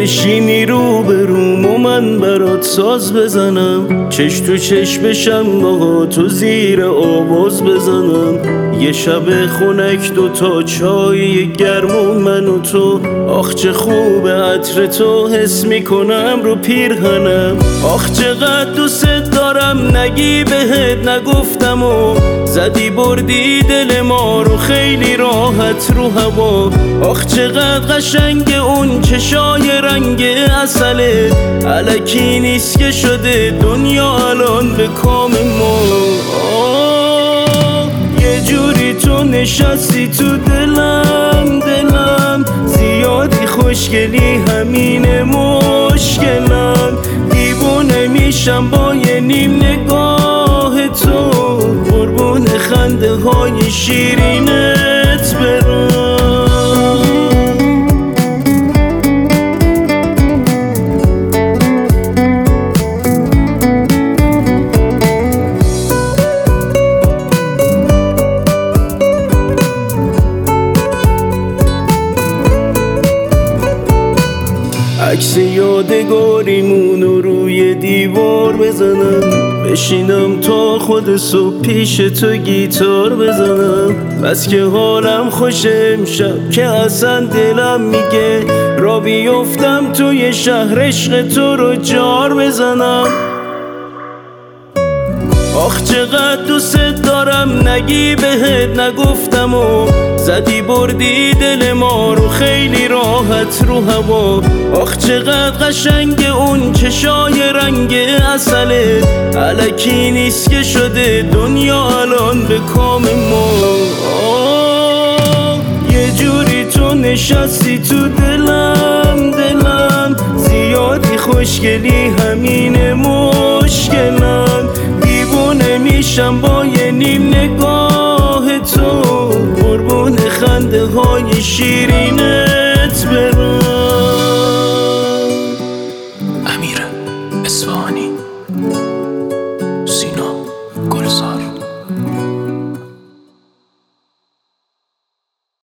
بشینی رو به روم و من برات ساز بزنم، چش تو چش بشم با تو زیر آواز بزنم. یه شب خنک دوتا چای گرم و من و تو، آخ چه خوبه عطر تو حس میکنم رو پیرهنم. آخ چقدر دوست دارم نگی بهت نگفتم و زدی بردی دل ما رو خیلی راحت رو هوا. آخ چقدر قشنگ اون چشای رنگ عسله، الکی نیست که شده دنیا الان به کام ما. یه جوری تو نشستی تو دلم زیادی خوشگلی همینه مشکلم. دیوونه میشم با یه نیم نگاه تو، قربون خنده های شیرینت برم. عکس یادگاریمون رو روی دیوار بزنم، بشینم تا خود صبح پیش تو گیتار بزنم. بس که حالم خوشه امشب که اصلا دلم میگه را بیفتم توی شهر عشق تو رو جار بزنم. آخ چقدر دوست دارم نگی بهت نگفتم و زدی بردی دل ما رو خیلی راحت رو هوا. آخ چقدر قشنگ اون چشای رنگ عسله، الکی نیست که شده دنیا الان به کام ما. یه جوری تو نشستی تو دلم زیادی خوشگلی همینه مشکلم. دیوونه میشم با یه نیم نگاه تو، قربون خنده های شیرینت برم. امیر اصفهانی.